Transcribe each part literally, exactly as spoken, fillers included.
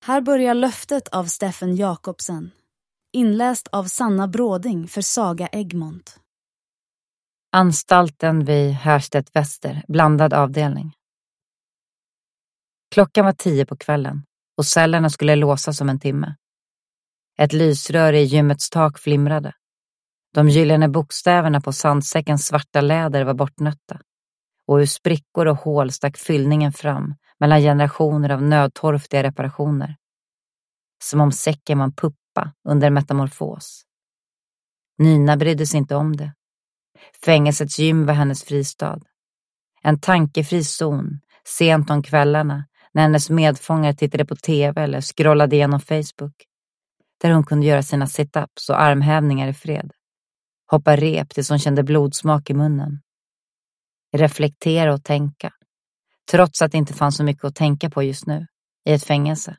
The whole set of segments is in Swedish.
Här börjar löftet av Steffen Jakobsen. Inläst av Sanna Bråding för Saga Egmont. Anstalten vid Härstedt Väster, blandad avdelning. Klockan var tio på kvällen och cellerna skulle låsas om en timme. Ett lysrör i gymmets tak flimrade. De gyllene bokstäverna på sandsäckens svarta läder var bortnötta. Och ur sprickor och hål stack fyllningen fram mellan generationer av nödtorftiga reparationer. Som om säcken var en puppa under metamorfos. Nina brydde sig inte om det. Fängelsets gym var hennes fristad. En tankefri zon, sent om kvällarna, när hennes medfångare tittade på tv eller scrollade igenom Facebook. Där hon kunde göra sina sit-ups och armhävningar i fred. Hoppa rep tills hon kände blodsmak i munnen. Reflektera och tänka. Trots att det inte fanns så mycket att tänka på just nu, i ett fängelse.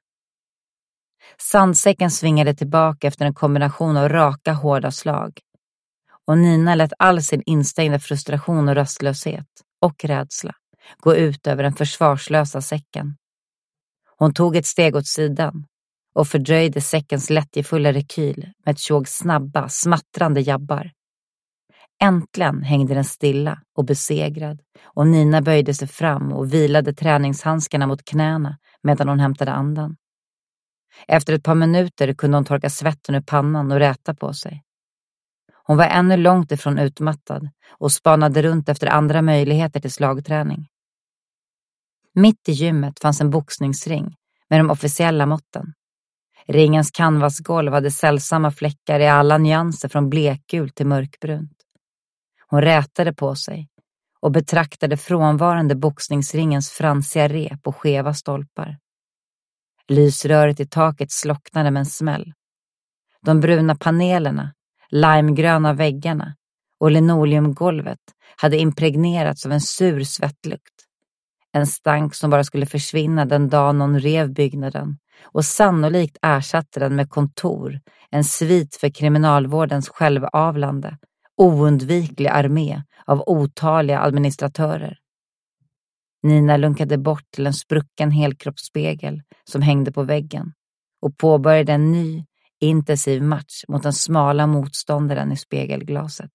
Sandsäcken svingade tillbaka efter en kombination av raka, hårda slag. Och Nina lät all sin instängda frustration och rastlöshet och rädsla gå ut över den försvarslösa säcken. Hon tog ett steg åt sidan och fördröjde säckens lättjefulla rekyl med ett tjog snabba, smattrande jabbar. Äntligen hängde den stilla och besegrad och Nina böjde sig fram och vilade träningshandskarna mot knäna medan hon hämtade andan. Efter ett par minuter kunde hon torka svetten ur pannan och räta på sig. Hon var ännu långt ifrån utmattad och spanade runt efter andra möjligheter till slagträning. Mitt i gymmet fanns en boxningsring med de officiella måtten. Ringens canvasgolv hade sällsamma fläckar i alla nyanser från blekgul till mörkbrunt. Hon rätade på sig och betraktade frånvarande boxningsringens fransiga rep och skeva stolpar. Lysröret i taket slocknade med en smäll. De bruna panelerna, limegröna väggarna och linoleumgolvet hade impregnerats av en sur svettlukt. En stank som bara skulle försvinna den dag någon rev byggnaden och sannolikt ersatte den med kontor, en svit för kriminalvårdens självavlande, oundviklig armé av otaliga administratörer. Nina lunkade bort till en sprucken helkroppsspegel som hängde på väggen och påbörjade en ny, intensiv match mot den smala motståndaren i spegelglaset.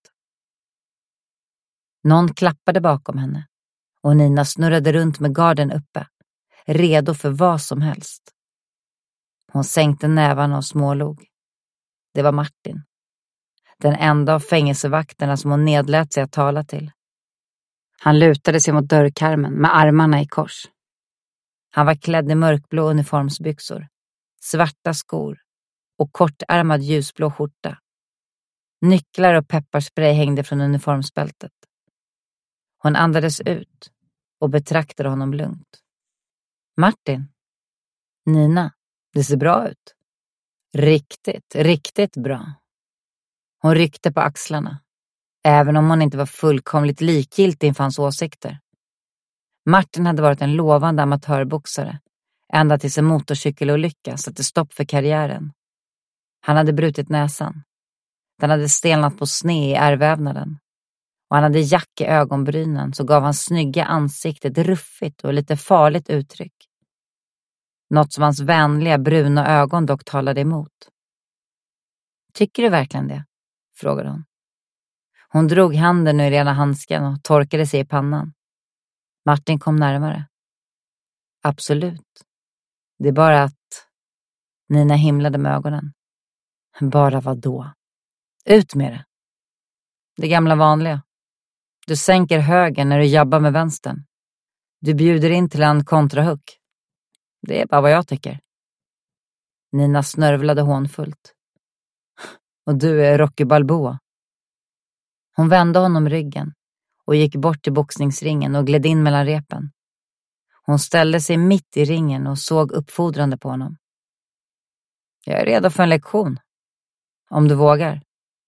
Någon klappade bakom henne och Nina snurrade runt med garden uppe, redo för vad som helst. Hon sänkte nävarna och smålog. Det var Martin. Den enda av fängelsevakterna som hon nedlät sig att tala till. Han lutade sig mot dörrkarmen med armarna i kors. Han var klädd i mörkblå uniformsbyxor, svarta skor och kortärmad ljusblå skjorta. Nycklar och pepparspray hängde från uniformsbältet. Hon andades ut och betraktade honom lugnt. Martin? Nina, det ser bra ut. Riktigt, riktigt bra. Hon ryckte på axlarna, även om hon inte var fullkomligt likgiltig inför hans åsikter. Martin hade varit en lovande amatörboxare, ända tills en motorcykelolycka satte stopp för karriären. Han hade brutit näsan. Den hade stelnat på sne i ärrvävnaden. Och han hade jack i ögonbrynen så gav hans snygga ansikte ett ruffigt och lite farligt uttryck. Något som hans vänliga bruna ögon dock talade emot. Tycker du verkligen det? Frågade hon. Hon drog handen ur ena handsken och torkade sig i pannan. Martin kom närmare. Absolut. Det är bara att... Nina himlade med ögonen. Bara vad då? Ut med det. Det gamla vanliga. Du sänker högen när du jabbar med vänstern. Du bjuder in till en kontrahuck. Det är bara vad jag tycker. Nina snörvlade hånfullt. Och du är Rocky Balboa. Hon vände honom ryggen och gick bort till boxningsringen och gled in mellan repen. Hon ställde sig mitt i ringen och såg uppfordrande på honom. Jag är redo för en lektion. Om du vågar.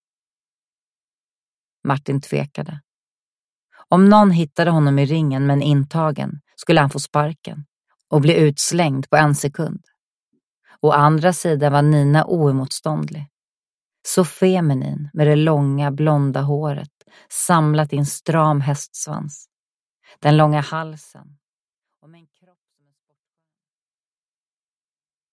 Martin tvekade. Om någon hittade honom i ringen med en intagen skulle han få sparken och bli utslängd på en sekund. Å andra sidan var Nina oemotståndlig. Så feminin med det långa blonda håret samlat i en stram hästsvans. Den långa halsen